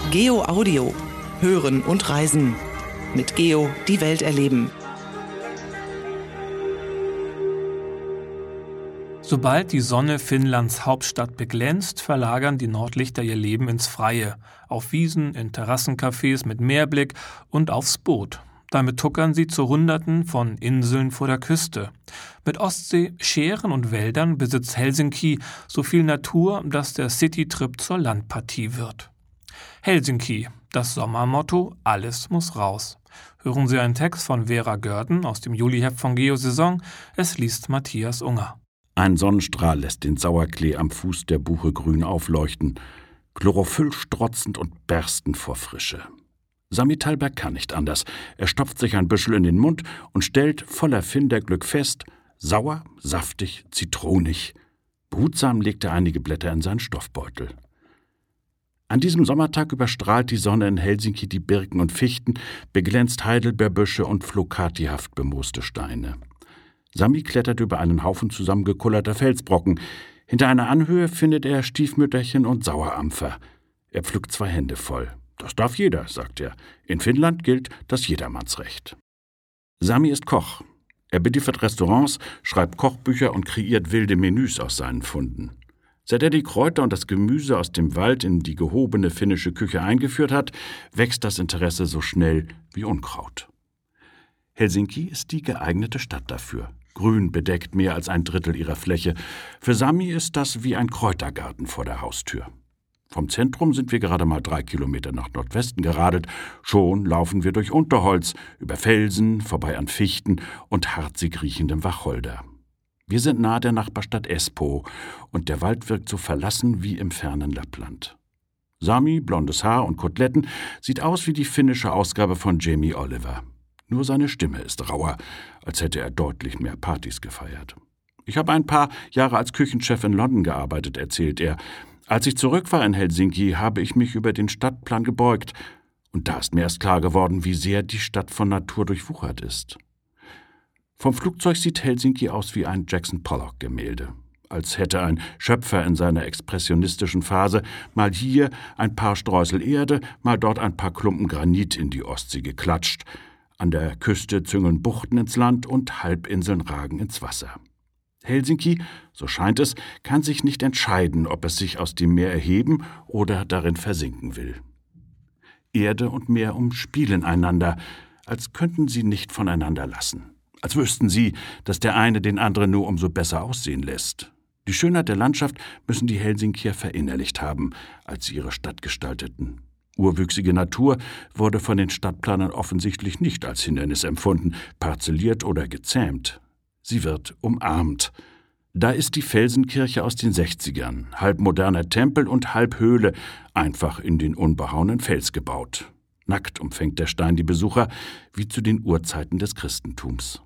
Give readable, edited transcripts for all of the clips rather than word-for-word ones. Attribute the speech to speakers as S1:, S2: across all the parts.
S1: Geo Audio. Hören und reisen. Mit Geo die Welt erleben.
S2: Sobald die Sonne Finnlands Hauptstadt beglänzt, verlagern die Nordlichter ihr Leben ins Freie. Auf Wiesen, in Terrassencafés mit Meerblick und aufs Boot. Damit tuckern sie zu Hunderten von Inseln vor der Küste. Mit Ostsee, Schären und Wäldern besitzt Helsinki so viel Natur, dass der Citytrip zur Landpartie wird. Helsinki, das Sommermotto, alles muss raus. Hören Sie einen Text von Vera Görden aus dem Juliheft von Geo-Saison. Es liest Matthias Unger.
S3: Ein Sonnenstrahl lässt den Sauerklee am Fuß der Buche grün aufleuchten, Chlorophyll strotzend und berstend vor Frische. Sami Tallberg kann nicht anders. Er stopft sich ein Büschel in den Mund und stellt voller Finderglück fest, sauer, saftig, zitronig. Behutsam legt er einige Blätter in seinen Stoffbeutel. An diesem Sommertag überstrahlt die Sonne in Helsinki die Birken und Fichten, beglänzt Heidelbeerbüsche und flocatihaft bemooste Steine. Sami klettert über einen Haufen zusammengekullerter Felsbrocken. Hinter einer Anhöhe findet er Stiefmütterchen und Sauerampfer. Er pflückt 2 Hände voll. Das darf jeder, sagt er. In Finnland gilt das Jedermannsrecht. Sami ist Koch. Er beliefert Restaurants, schreibt Kochbücher und kreiert wilde Menüs aus seinen Funden. Seit er die Kräuter und das Gemüse aus dem Wald in die gehobene finnische Küche eingeführt hat, wächst das Interesse so schnell wie Unkraut. Helsinki ist die geeignete Stadt dafür. Grün bedeckt mehr als 1/3 ihrer Fläche. Für Sami ist das wie ein Kräutergarten vor der Haustür. Vom Zentrum sind wir gerade mal 3 Kilometer nach Nordwesten geradelt. Schon laufen wir durch Unterholz, über Felsen, vorbei an Fichten und harzig riechendem Wacholder. Wir sind nahe der Nachbarstadt Espoo und der Wald wirkt so verlassen wie im fernen Lappland. Sami, blondes Haar und Koteletten, sieht aus wie die finnische Ausgabe von Jamie Oliver. Nur seine Stimme ist rauer, als hätte er deutlich mehr Partys gefeiert. Ich habe ein paar Jahre als Küchenchef in London gearbeitet, erzählt er. Als ich zurück war in Helsinki, habe ich mich über den Stadtplan gebeugt. Und da ist mir erst klar geworden, wie sehr die Stadt von Natur durchwuchert ist. Vom Flugzeug sieht Helsinki aus wie ein Jackson Pollock-Gemälde. Als hätte ein Schöpfer in seiner expressionistischen Phase mal hier ein paar Streusel Erde, mal dort ein paar Klumpen Granit in die Ostsee geklatscht. An der Küste züngeln Buchten ins Land und Halbinseln ragen ins Wasser. Helsinki, so scheint es, kann sich nicht entscheiden, ob es sich aus dem Meer erheben oder darin versinken will. Erde und Meer umspielen einander, als könnten sie nicht voneinander lassen. Als wüssten sie, dass der eine den anderen nur umso besser aussehen lässt. Die Schönheit der Landschaft müssen die Helsinkier verinnerlicht haben, als sie ihre Stadt gestalteten. Urwüchsige Natur wurde von den Stadtplanern offensichtlich nicht als Hindernis empfunden, parzelliert oder gezähmt. Sie wird umarmt. Da ist die Felsenkirche aus den 60ern, halb moderner Tempel und halb Höhle, einfach in den unbehauenen Fels gebaut. Nackt umfängt der Stein die Besucher, wie zu den Urzeiten des Christentums.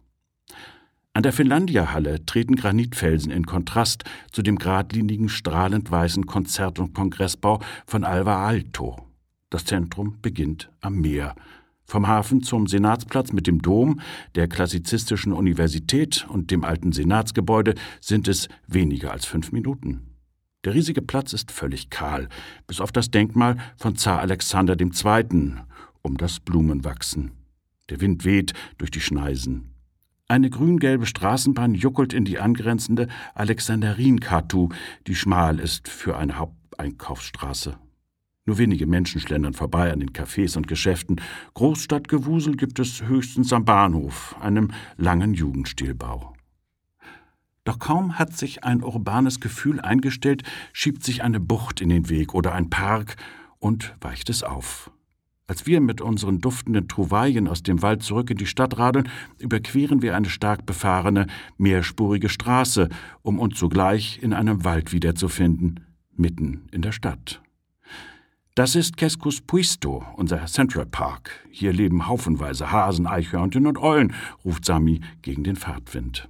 S3: An der Finlandia-Halle treten Granitfelsen in Kontrast zu dem geradlinigen, strahlend weißen Konzert- und Kongressbau von Alvar Aalto. Das Zentrum beginnt am Meer. Vom Hafen zum Senatsplatz mit dem Dom, der klassizistischen Universität und dem alten Senatsgebäude sind es weniger als 5 Minuten. Der riesige Platz ist völlig kahl, bis auf das Denkmal von Zar Alexander II. Um das Blumenwachsen. Der Wind weht durch die Schneisen. Eine grün-gelbe Straßenbahn juckelt in die angrenzende Alexandrienkatu, die schmal ist für eine Haupteinkaufsstraße. Nur wenige Menschen schlendern vorbei an den Cafés und Geschäften. Großstadtgewusel gibt es höchstens am Bahnhof, einem langen Jugendstilbau. Doch kaum hat sich ein urbanes Gefühl eingestellt, schiebt sich eine Bucht in den Weg oder ein Park und weicht es auf. Als wir mit unseren duftenden Trouvaillen aus dem Wald zurück in die Stadt radeln, überqueren wir eine stark befahrene, mehrspurige Straße, um uns sogleich in einem Wald wiederzufinden, mitten in der Stadt. Das ist Keskuspuisto, unser Central Park. Hier leben haufenweise Hasen, Eichhörnchen und Eulen, ruft Sami gegen den Fahrtwind.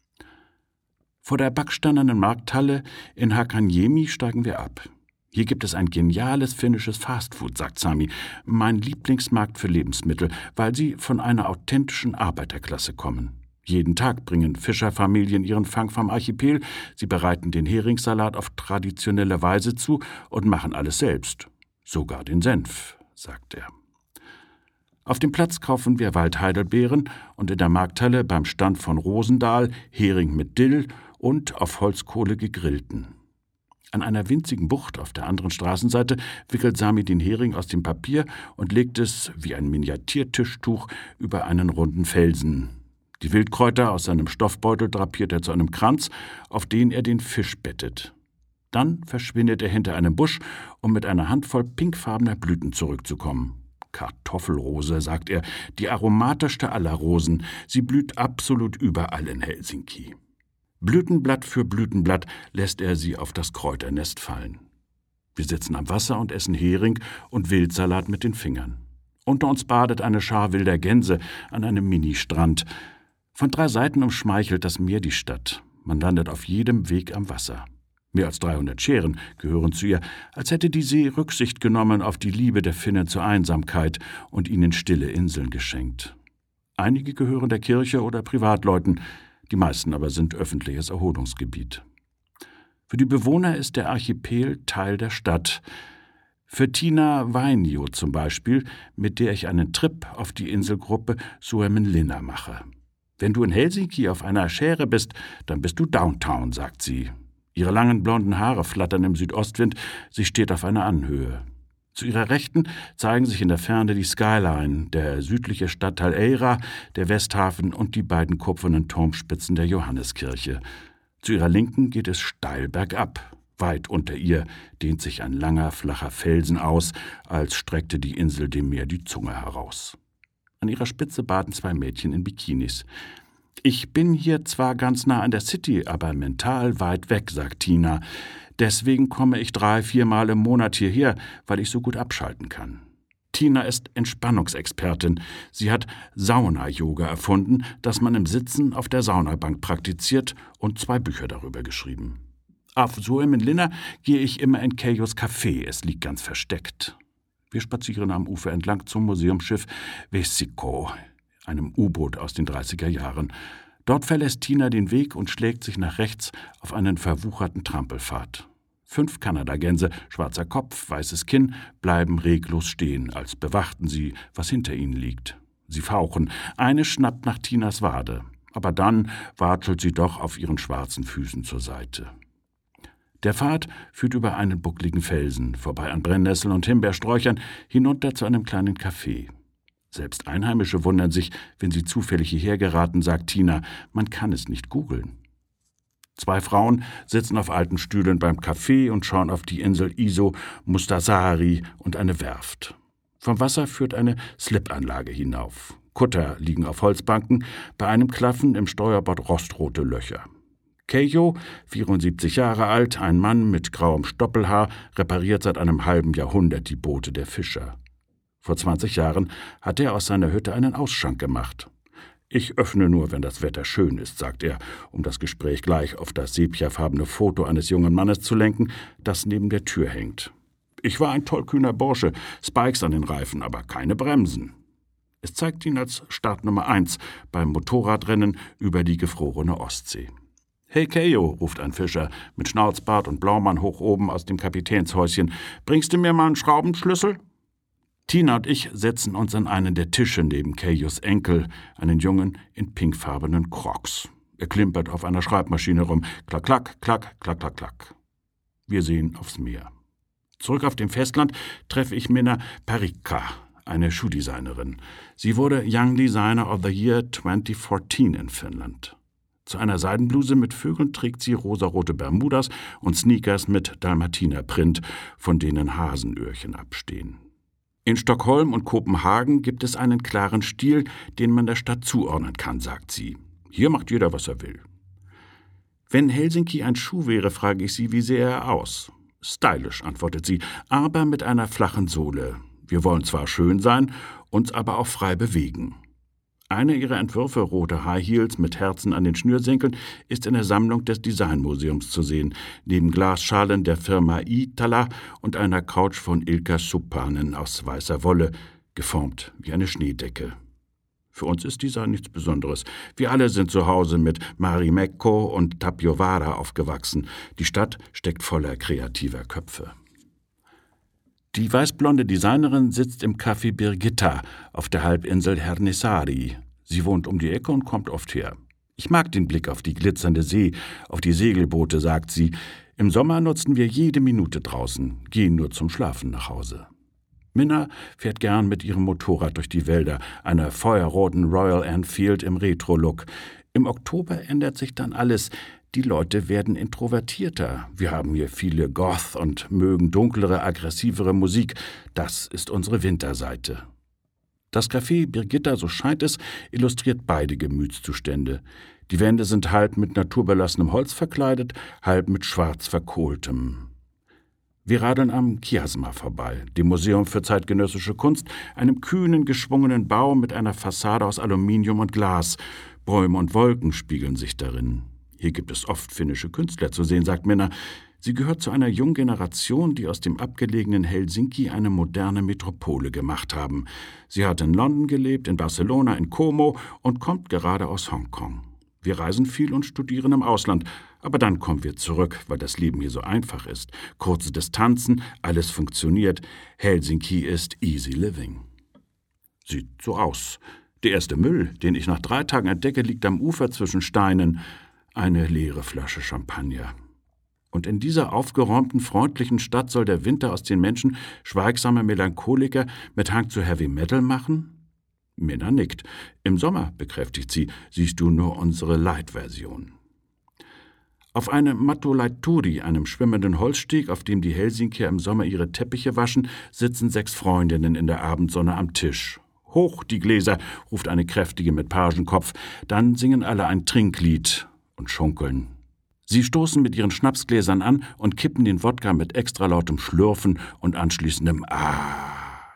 S3: Vor der backsteinernen Markthalle in Hakaniemi steigen wir ab. Hier gibt es ein geniales finnisches Fastfood, sagt Sami, mein Lieblingsmarkt für Lebensmittel, weil sie von einer authentischen Arbeiterklasse kommen. Jeden Tag bringen Fischerfamilien ihren Fang vom Archipel, sie bereiten den Heringssalat auf traditionelle Weise zu und machen alles selbst. »Sogar den Senf«, sagt er. Auf dem Platz kaufen wir Waldheidelbeeren und in der Markthalle beim Stand von Rosendahl Hering mit Dill und auf Holzkohle gegrillten. An einer winzigen Bucht auf der anderen Straßenseite wickelt Sami den Hering aus dem Papier und legt es, wie ein Miniaturtischtuch, über einen runden Felsen. Die Wildkräuter aus seinem Stoffbeutel drapiert er zu einem Kranz, auf den er den Fisch bettet. Dann verschwindet er hinter einem Busch, um mit einer Handvoll pinkfarbener Blüten zurückzukommen. »Kartoffelrose«, sagt er, »die aromatischste aller Rosen. Sie blüht absolut überall in Helsinki.« Blütenblatt für Blütenblatt lässt er sie auf das Kräuternest fallen. Wir sitzen am Wasser und essen Hering und Wildsalat mit den Fingern. Unter uns badet eine Schar wilder Gänse an einem Ministrand. Von 3 Seiten umschmeichelt das Meer die Stadt. Man landet auf jedem Weg am Wasser. Mehr als 300 Schären gehören zu ihr, als hätte die See Rücksicht genommen auf die Liebe der Finnen zur Einsamkeit und ihnen stille Inseln geschenkt. Einige gehören der Kirche oder Privatleuten, die meisten aber sind öffentliches Erholungsgebiet. Für die Bewohner ist der Archipel Teil der Stadt. Für Tiina Vainio zum Beispiel, mit der ich einen Trip auf die Inselgruppe Suomenlinna mache. »Wenn du in Helsinki auf einer Schäre bist, dann bist du Downtown«, sagt sie. Ihre langen blonden Haare flattern im Südostwind, sie steht auf einer Anhöhe. Zu ihrer Rechten zeigen sich in der Ferne die Skyline, der südliche Stadtteil Eira, der Westhafen und die beiden kupfernen Turmspitzen der Johanneskirche. Zu ihrer Linken geht es steil bergab. Weit unter ihr dehnt sich ein langer, flacher Felsen aus, als streckte die Insel dem Meer die Zunge heraus. An ihrer Spitze baden 2 Mädchen in Bikinis. »Ich bin hier zwar ganz nah an der City, aber mental weit weg«, sagt Tiina. »Deswegen komme ich 3-4 Mal im Monat hierher, weil ich so gut abschalten kann.« Tiina ist Entspannungsexpertin. Sie hat Sauna-Yoga erfunden, das man im Sitzen auf der Saunabank praktiziert, und 2 Bücher darüber geschrieben. Auf Suomenlinna gehe ich immer in Keijos Café, es liegt ganz versteckt. Wir spazieren am Ufer entlang zum Museumsschiff Vesikko, einem U-Boot aus den 30er Jahren. Dort verlässt Tiina den Weg und schlägt sich nach rechts auf einen verwucherten Trampelpfad. 5 Kanadagänse, schwarzer Kopf, weißes Kinn, bleiben reglos stehen, als bewachten sie, was hinter ihnen liegt. Sie fauchen. Eine schnappt nach Tinas Wade, aber dann watschelt sie doch auf ihren schwarzen Füßen zur Seite. Der Pfad führt über einen buckligen Felsen, vorbei an Brennnesseln und Himbeersträuchern, hinunter zu einem kleinen Café. Selbst Einheimische wundern sich, wenn sie zufällig hierher geraten, sagt Tiina. Man kann es nicht googeln. 2 Frauen sitzen auf alten Stühlen beim Café und schauen auf die Insel Iso, Mustasaari und eine Werft. Vom Wasser führt eine Slipanlage hinauf. Kutter liegen auf Holzbanken, bei einem klaffen im Steuerbord rostrote Löcher. Keijo, 74 Jahre alt, ein Mann mit grauem Stoppelhaar, repariert seit einem halben Jahrhundert die Boote der Fischer. Vor 20 Jahren hat er aus seiner Hütte einen Ausschank gemacht. »Ich öffne nur, wenn das Wetter schön ist«, sagt er, um das Gespräch gleich auf das sepiafarbene Foto eines jungen Mannes zu lenken, das neben der Tür hängt. »Ich war ein tollkühner Bursche, Spikes an den Reifen, aber keine Bremsen.« Es zeigt ihn als Startnummer 1 beim Motorradrennen über die gefrorene Ostsee. »Hey Keijo«, ruft ein Fischer mit Schnauzbart und Blaumann hoch oben aus dem Kapitänshäuschen, »bringst du mir mal einen Schraubenschlüssel?« Tiina und ich setzen uns an einen der Tische neben Keijos Enkel, einen Jungen in pinkfarbenen Crocs. Er klimpert auf einer Schreibmaschine rum. Klack, klack, klack, klack, klack, klack. Wir sehen aufs Meer. Zurück auf dem Festland treffe ich Minna Parikka, eine Schuhdesignerin. Sie wurde Young Designer of the Year 2014 in Finnland. Zu einer Seidenbluse mit Vögeln trägt sie rosarote Bermudas und Sneakers mit Dalmatiner-Print, von denen Hasenöhrchen abstehen. In Stockholm und Kopenhagen gibt es einen klaren Stil, den man der Stadt zuordnen kann, sagt sie. Hier macht jeder, was er will. Wenn Helsinki ein Schuh wäre, frage ich sie, wie sähe er aus? Stylisch, antwortet sie, aber mit einer flachen Sohle. Wir wollen zwar schön sein, uns aber auch frei bewegen. Einer ihrer Entwürfe, rote High Heels mit Herzen an den Schnürsenkeln, ist in der Sammlung des Designmuseums zu sehen, neben Glasschalen der Firma Iittala und einer Couch von Ilkka Suppanen aus weißer Wolle, geformt wie eine Schneedecke. Für uns ist Design nichts Besonderes. Wir alle sind zu Hause mit Marimekko und Tapiovaara aufgewachsen. Die Stadt steckt voller kreativer Köpfe. Die weißblonde Designerin sitzt im Café Birgitta auf der Halbinsel Hernisari. Sie wohnt um die Ecke und kommt oft her. Ich mag den Blick auf die glitzernde See, auf die Segelboote, sagt sie. Im Sommer nutzen wir jede Minute draußen, gehen nur zum Schlafen nach Hause. Minna fährt gern mit ihrem Motorrad durch die Wälder, einer feuerroten Royal Enfield im Retro-Look. Im Oktober ändert sich dann alles. Die Leute werden introvertierter. Wir haben hier viele Goth und mögen dunklere, aggressivere Musik. Das ist unsere Winterseite. Das Café Birgitta, so scheint es, illustriert beide Gemütszustände. Die Wände sind halb mit naturbelassenem Holz verkleidet, halb mit schwarz verkohltem. Wir radeln am Kiasma vorbei, dem Museum für zeitgenössische Kunst, einem kühnen, geschwungenen Bau mit einer Fassade aus Aluminium und Glas. Bäume und Wolken spiegeln sich darin. Hier gibt es oft finnische Künstler zu sehen, sagt Minna. Sie gehört zu einer jungen Generation, die aus dem abgelegenen Helsinki eine moderne Metropole gemacht haben. Sie hat in London gelebt, in Barcelona, in Como und kommt gerade aus Hongkong. Wir reisen viel und studieren im Ausland, aber dann kommen wir zurück, weil das Leben hier so einfach ist. Kurze Distanzen, alles funktioniert. Helsinki ist easy living. Sieht so aus. Der erste Müll, den ich nach 3 Tagen entdecke, liegt am Ufer zwischen Steinen. Eine leere Flasche Champagner. Und in dieser aufgeräumten, freundlichen Stadt soll der Winter aus den Menschen schweigsame Melancholiker mit Hang zu Heavy Metal machen? Minna nickt. Im Sommer, bekräftigt sie, siehst du nur unsere Light-Version. Auf einem Mattolaituri, einem schwimmenden Holzsteg, auf dem die Helsinkier im Sommer ihre Teppiche waschen, sitzen 6 Freundinnen in der Abendsonne am Tisch. Hoch die Gläser, ruft eine kräftige mit Pagenkopf. Dann singen alle ein Trinklied und schunkeln. Sie stoßen mit ihren Schnapsgläsern an und kippen den Wodka mit extra lautem Schlürfen und anschließendem Ah.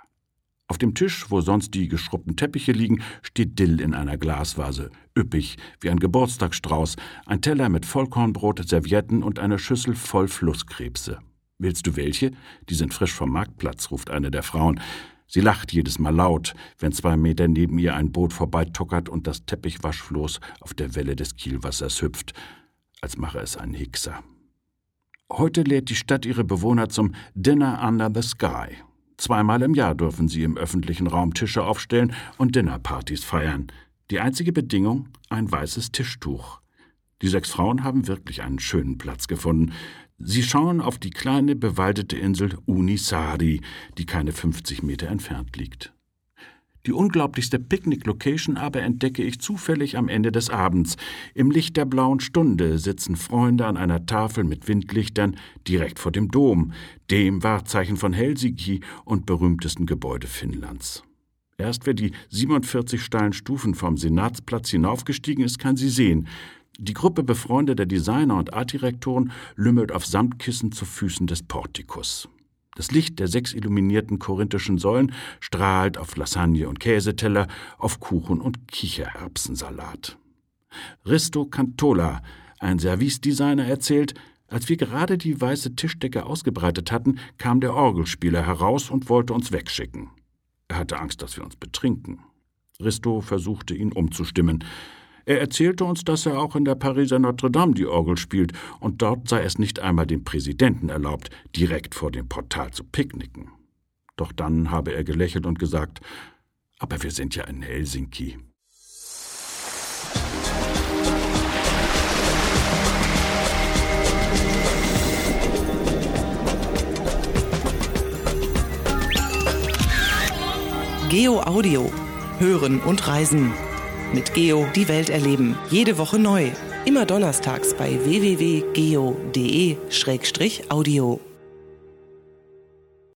S3: Auf dem Tisch, wo sonst die geschrubbten Teppiche liegen, steht Dill in einer Glasvase, üppig wie ein Geburtstagsstrauß, ein Teller mit Vollkornbrot, Servietten und eine Schüssel voll Flusskrebse. »Willst du welche? Die sind frisch vom Marktplatz«, ruft eine der Frauen. Sie lacht jedes Mal laut, wenn 2 Meter neben ihr ein Boot vorbeituckert und das Teppichwaschfloß auf der Welle des Kielwassers hüpft, als mache es ein Hickser. Heute lädt die Stadt ihre Bewohner zum Dinner Under the Sky. 2-mal im Jahr dürfen sie im öffentlichen Raum Tische aufstellen und Dinnerpartys feiern. Die einzige Bedingung: ein weißes Tischtuch. Die 6 Frauen haben wirklich einen schönen Platz gefunden. Sie schauen auf die kleine, bewaldete Insel Unisari, die keine 50 Meter entfernt liegt. Die unglaublichste Picknick-Location aber entdecke ich zufällig am Ende des Abends. Im Licht der blauen Stunde sitzen Freunde an einer Tafel mit Windlichtern direkt vor dem Dom, dem Wahrzeichen von Helsinki und berühmtesten Gebäude Finnlands. Erst wer die 47 steilen Stufen vom Senatsplatz hinaufgestiegen ist, kann sie sehen. Die Gruppe befreundeter Designer und Artdirektoren lümmelt auf Samtkissen zu Füßen des Portikus. Das Licht der 6 illuminierten korinthischen Säulen strahlt auf Lasagne und Käseteller, auf Kuchen und Kichererbsensalat. Risto Kantola, ein Service-Designer, erzählt, als wir gerade die weiße Tischdecke ausgebreitet hatten, kam der Orgelspieler heraus und wollte uns wegschicken. Er hatte Angst, dass wir uns betrinken. Risto versuchte, ihn umzustimmen. Er erzählte uns, dass er auch in der Pariser Notre-Dame die Orgel spielt und dort sei es nicht einmal dem Präsidenten erlaubt, direkt vor dem Portal zu picknicken. Doch dann habe er gelächelt und gesagt, aber wir sind ja in Helsinki.
S1: Geo Audio. Hören und reisen. Mit Geo die Welt erleben. Jede Woche neu. Immer donnerstags bei www.geo.de/audio.